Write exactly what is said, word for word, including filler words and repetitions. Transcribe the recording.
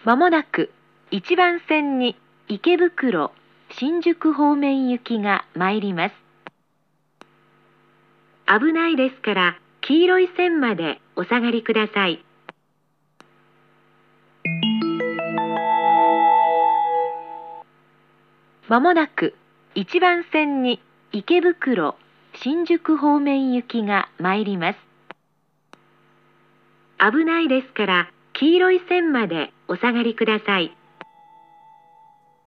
まもなくいちばん線に池袋、新宿方面行きが参ります。危ないですから黄色い線までお下がりください。まもなくいちばん線に池袋、新宿方面行きが参ります。危ないですから黄色い線までお下がりください。